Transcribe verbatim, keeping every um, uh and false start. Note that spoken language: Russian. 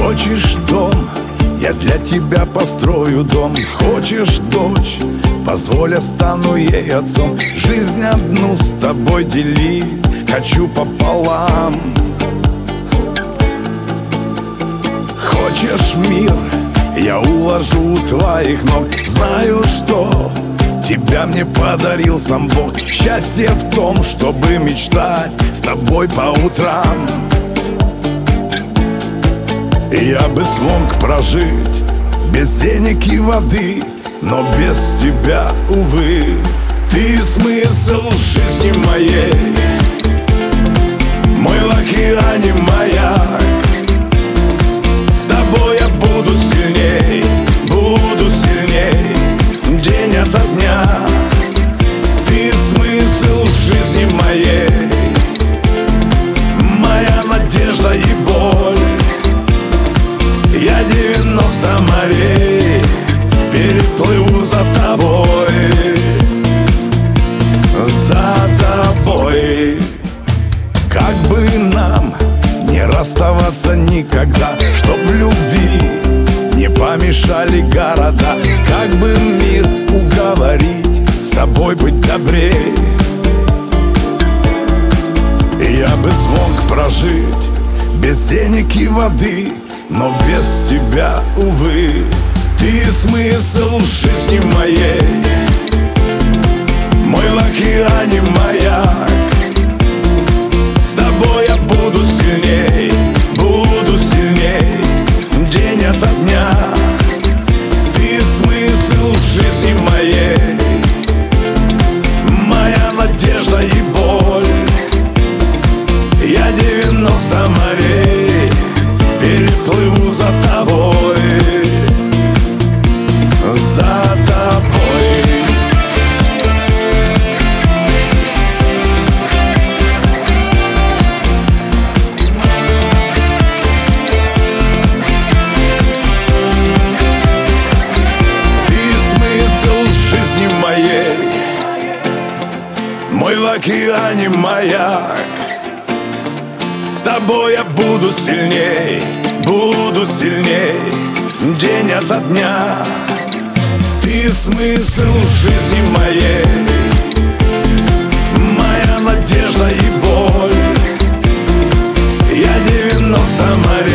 Хочешь дом, я для тебя построю дом. Хочешь дочь, позволь, я стану ей отцом. Жизнь одну с тобой делить хочу пополам. Хочешь мир, я уложу у твоих ног. Знаю, что тебя мне подарил сам Бог. Счастье в том, чтобы мечтать с тобой по утрам. И я бы смог прожить без денег и воды, но без тебя, увы. Ты смысл жизни моей, мой в океане маяк. С тобой я буду сильней, буду сильней, день ото дня. Ты смысл жизни моей, моя надежда и боль. Я девяносто морей переплыву за тобой, за тобой. Как бы нам не расставаться никогда, чтоб в любви не помешали города. Как бы мир уговорить с тобой быть добрей. И я бы смог прожить без денег и воды, но без тебя, увы. Ты смысл жизни моей, мой в океане маяк. С тобой я буду сильней, буду сильней, день ото дня. Ты смысл жизни моей, моя надежда и боль. Я девяносто морей переплыву за тобой, за тобой. Ты смысл жизни моей, мой в океане маяк. С тобой я буду сильней, буду сильней, день ото дня. Ты смысл жизни моей, моя надежда и боль. Я девяносто морей